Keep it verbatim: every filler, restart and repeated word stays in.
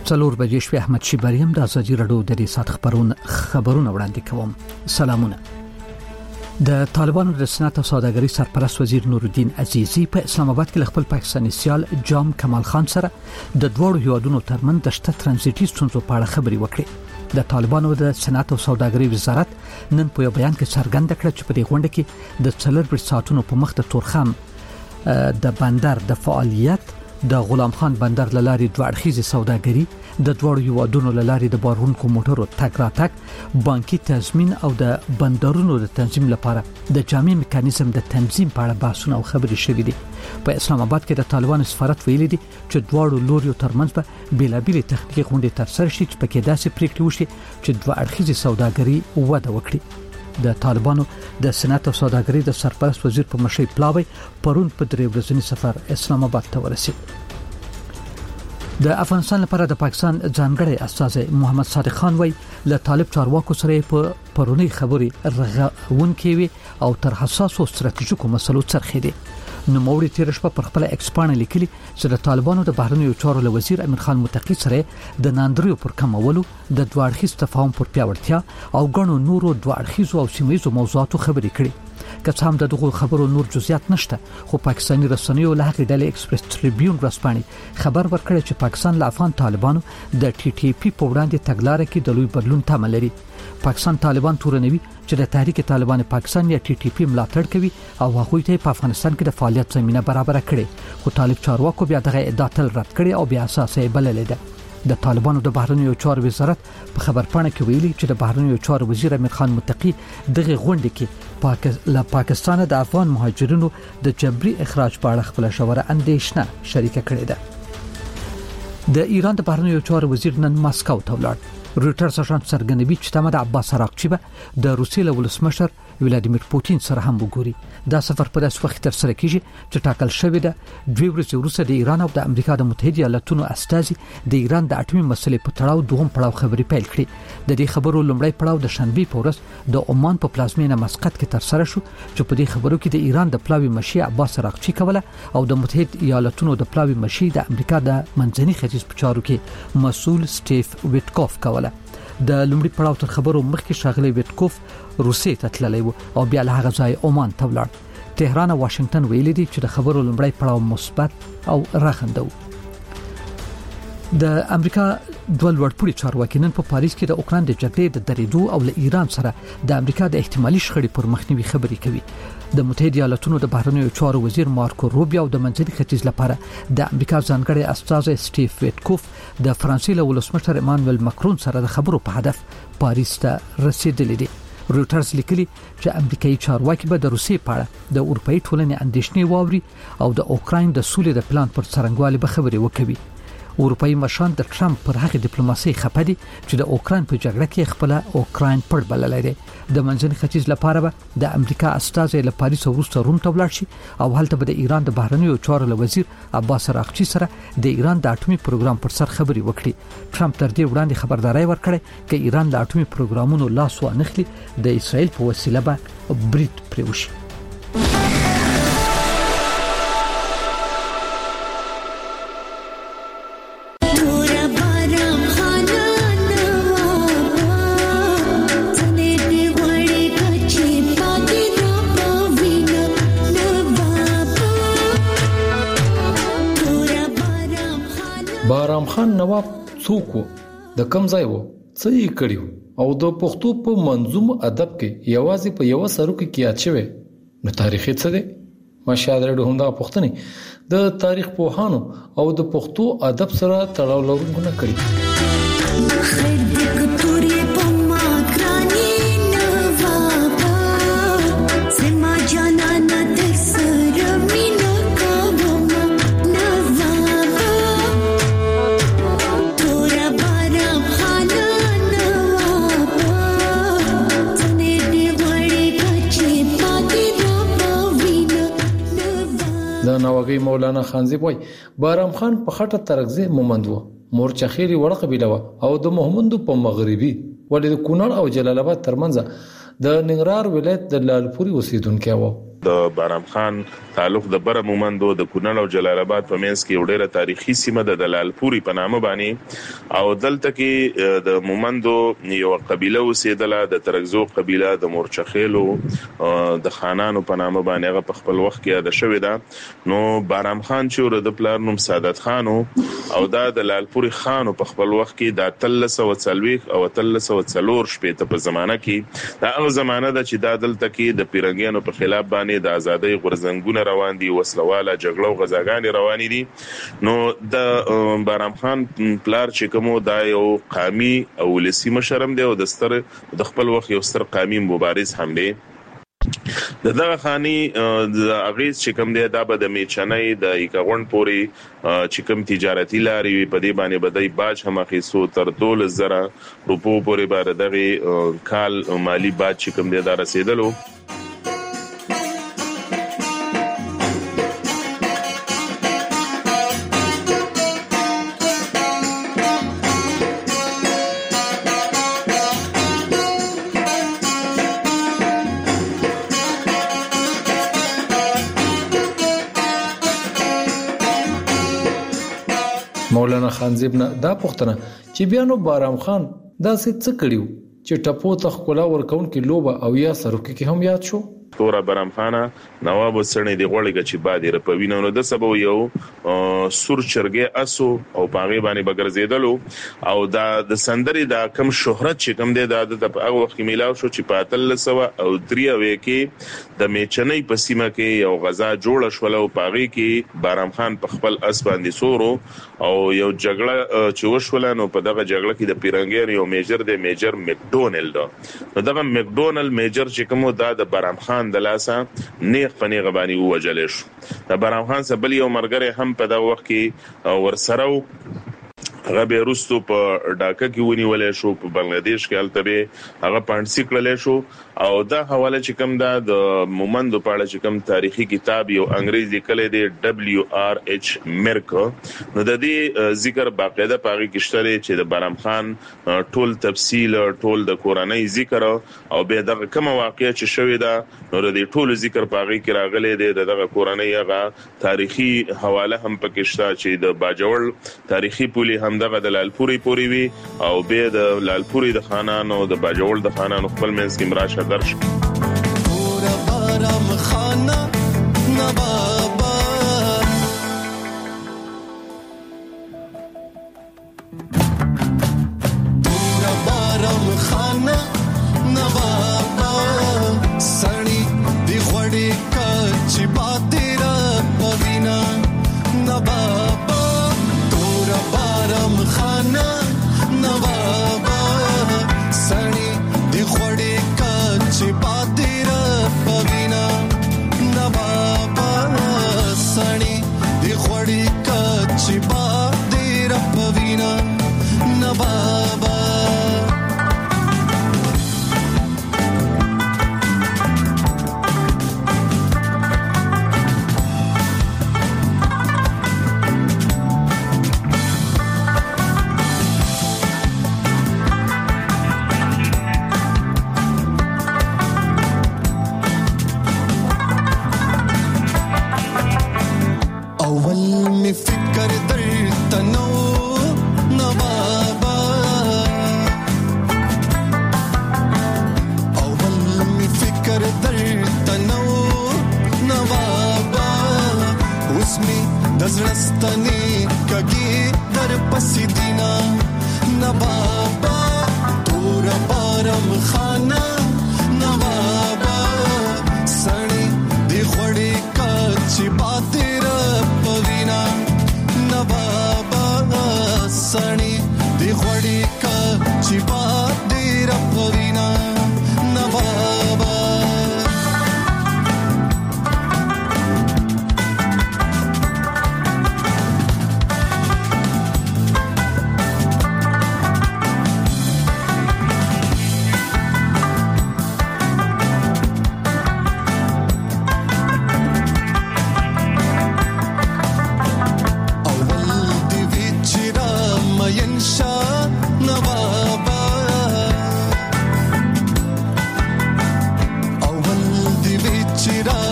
څلور بجې شوې. احمد شیبریم د ازادي رادیو د دې سات خبرونه خبرونه وړاندې کوم. سلامونه. د طالبانو د صنعت او سوداګرۍ سرپرست وزیر نورالدین عزیزی په اسلام آباد کې خپل پاکستاني سیال جام کمال خان سره د دوړو هیوادونو ترمن د شته ترانزیټي ستونزو په اړه خبرې وکړې. د طالبانو د صنعت او سوداګرۍ وزارت نن په یو بیان کې څرګنده کړه چې په دې غونډه کې د څلور ساعتونو په مخ د تورخم د بندر د فعالیت د غلام خان بندر لاري دوه اړخیزه سوداګري د دوړو هیوادونو لاري د بارونکو موټرو تک راتک بانکي تضمین او د بندرونو د تنظیم لپاره د جامع میکانیزم د تنظیم په اړه بحثونه او خبرې شوې دي. په اسلام آباد کې د طالبانو سفارت ویلي دي چې دوړو لوريو ترمنځ به بیلابېلې تخنیکی غونډې ترسره شي چې پکې داسې پریکړې وشي چې دوه اړخیزه سوداګري وده وکړي. د طالبانو د صنعت او سوداګرۍ د سرپرست وزیر په مشرۍ پلاوی پرون په درې ورځنی سفر اسلام آباد ته ورسید. د افغانستان لپاره د پاکستان ځانګړی استازی محمد صادق خان وای له طالب چارواکو سره په پرونی خبري رغون کوي او تر حساسو ستراتیژیکو مسلو څرخي دي. نو موري تیر شپه پر خپل ایکسپان لیکلي چې د طالبانو د بهرنیو چارو له وزیر امیر خان متقی سره د ناندریو پر کمولو د دوه اړخیز تفاهم پر پیاوړتیا او غنو نورو دوه اړخیزو او سیمایي موضوعاتو خبرې کړي. که څه هم دغه خبرو نور جزئیات نشته، خو پاکستاني رسنیو له هغې ډلې ایکسپریس ټریبیون رسپاني خبر ورکړی چې پاکستان له افغان طالبانو د ټي ټي پی په وړاندې تګلارې کې د لوی بدلون تمه لري. پاکستان طالبان تورنوي چې د تحریک طالبان پاکستان یا ټي ټي پی ملاتړ کوي او هغوی ته په افغانستان کې د فعالیت زمينه برابر کړي، خو طالب چارواکو بیا دغه ادعا تل رد کړي او بیا اساسي بللې ده. د طالبانو د بهرنیو چارو وزارت په خبرپاڼه کې ویلي چې د بهرنیو چارو وزیر امیر خان متقی دغه غونډه کې پاک... له پاکستان د افغان مهاجرینو د جبري اخراج په اړه خپل شوره اندېښنه شریکه کړې ده. د ایران د بهرنیو چارو وزیر نن ماسکو ته ولاړ. رويټرز اژانس څرګندوي چې تمه د عباس عراقچي به د روسیې له ولسمشر ولادیمیر پوتین سره هم وګوري. دا سفر په داسې وخت تر سره کیږي چې ټاکل شوی ده دوی ورځې وروسته د ایران او د امریکا د متحده ایالاتونو استازي د ایران د اټومي مسلې په تړاو دوهم پړاو خبرې پیل کړې. د دې خبرو لومړی پړاو د شنبه په ورځ د عمان په پلازمینه مسقط کې تر سره شو چې په دې خبرو کې د ایران د پلاوی مشي عباس عراقچي کوله او د متحده ایالاتونو د پلاوی مشي د امریکا د منځني ختیځ په چارو کې مسؤل سټیف ویټکوف کوله. د لومړي پړاو تر خبرو مخکې شاغلی ویټکوف روسیې ته تللی و او بیا له هغه ځای عمان ته ولاړ. تهران او واشنگټن ویلي دي چې د خبرو لومړی پړاو مثبت او رغنده و. د امریکا دوه لوړپوړي چارواکي نن په پاریس کې د اوکران د جګړې د درېدو او له ایران سره د امریکا د احتمالي شخړې پر مخنیوي خبرې کوي. د متحده ایالاتونو د بهرنیو چارو وزیر مارکو روبیو او د منځني ختیځ لپاره د امریکا ځانګړی استازی سټیف ویټکوف د فرانسې له ولسمشر ایمانوئل ماکرون سره د خبرو په هدف پاریس ته رسیدلي دي. رويټرز لیکلي چې امریکایي چارواکي به د روسیې په اړه د اروپאי ټولنې اندېښنې واوري او د اوکراین د سولې د پلان پر څرنګوالي به خبرې وکړي. اروپאי مشران د ټرمپ پر هغه ډیپلوماسي خپدي چې د اوکراین په جګړه کې خپل اوکراین پړ بللای دی. د منځني ختیځ لپاره به د امریکا استازي له پاریس وروسته روم ته ولاړ شي او هلته به د ایران د بهرنیو چارو له وزیر عباس عراقچي سره د ایران د اټومي پروګرام پر سر خبري وکړي. ټرمپ تر دې وړاندې خبرداري ورکړه چې ایران د اټومي پروګرامونو لاس وانخلي د اسرائیل په وسیله به برید پریوشي. بارام خان نواب څوک و، د کوم ځای و، څه یې کړیو او د پښتو په منظوم ادب کې یوازې په یو سرو کې یاد شوی نو تاریخي څه دی؟ ماشاءالله د همدا پښتني د تاریخ پوهانو او د پښتو ادب سره تړاو لرونکو نه کړی. نوغي مولانا خانزي وای بارام خان په خټه ترغزه مومند و، مورچه خيري وړه قبيله و او د محمد په مغربي ولې د کونړ او جلال آباد ترمنځ د ننګرهار ولایت د لالپوري اوسیدونکو و. د بارام خان تعلق د بر مومندو د کونړ او جلال آباد په منځ کې ډېره تاریخي سیمه د دلالپوري په نامه باندې او دلته کې د مومندو یو قبيله اوسېدله د ترکزو قبيله د مورچخېلو د خانانو په نامه باندې هغه په خپل وخت کې یاد شوې ده. نو بارام خان چې ور د پلار نوم سعادت خانو او دا د لالپوري خانو په خپل وخت کې د تلس او څلويخ او تلس او څلور شپې ته په زمانہ کې دا هغه زمانہ د چې د دلته کې د پیرنګیانو په خلاف باندې د ازادۍ غورځنګونه روان دي، وسلواله جګړه او غزاګانې روانې دي. نو د بارام خان پلار چې کومو دا یو قومي او ولسی مشرم دی او د ستر د خپل وخت یو ستر قومي مبارز هم دی. د دغه خاني د اغیز چې کوم دی دا به د میچنۍ د یکغون پوري چې کوم تجارتي لاري په دې باندې بدای باج هم اخیسو تر دولس زره روپو پورې بار دغه کال مالی باج چې کوم دی دا رسیدلو. مولانا خانزیب نه دا پوښتنه چې بیا نو بارام خان دا څه څه کړیو چې ټپو ته خپل ورکون کې لوبه او یا سرکه کې هم یاد شو. تورا برام خانه نواب سړنی دی غوړی چې بادي رپوینو نو د سبو یو سور چرګه اسو او پاغي باندې بغرزیدلو او دا د سندري دا کم شهرت چې کم دی د هغه وخت میلاو شو چې په تل سو او دریو کې د میچنۍ په سیمه کې یو غزا جوړ شول او پاغي کې بارام خان په خپل اس باندې سورو او یو جګړه چې وشول نو په دغه جګړه کې د پیرنګیر یو میجر دی میجر مکډونلډ نو دغه مکډونلډ میجر چې کومو دا د بارام خان د لاسه نیغ په نیغ باندې ووجل شو. د بارام خان سره بل یو مرګره هم په دا وخت کې ورسره هغه به روستو په ډاکه کې ونیولې شو په بنگلاديش کې البته هغه پانسي کړل شو او دا حواله چې کوم دا د مومندو په اړه چې کوم تاریخي کتاب یو انګريزي کله دی دبليو آر ایچ مرک نو د دې ذکر باقاعده پاغي کشتره چې د بارام خان ټول تفصیل ټول د قرآنی ذکر او به دغه کوم واقعي چې شوې ده نو د ټول ذکر پاغي کې راغلي دی دغه قرآنی هغه تاریخي حواله هم پکښتا چې د باجوړ تاریخي پولی هم دغه د لالپوري پوری وی او به د لالپوري د خانانو د باجوړ د خانانو خپل منځ کې مراشه درش پورا بارام خانه نوابا پورا بارام خانه نوابا سړی دی غړي کچ باتره پوینا نوابا بارام خانه نوابا سړی دی خوړې کچ باتیر پوینا نوابا سړی دی خوړې کچ باتیر پوینا نوابا دزړستنی کګي در پسې دینا نوابا تور بارام خانه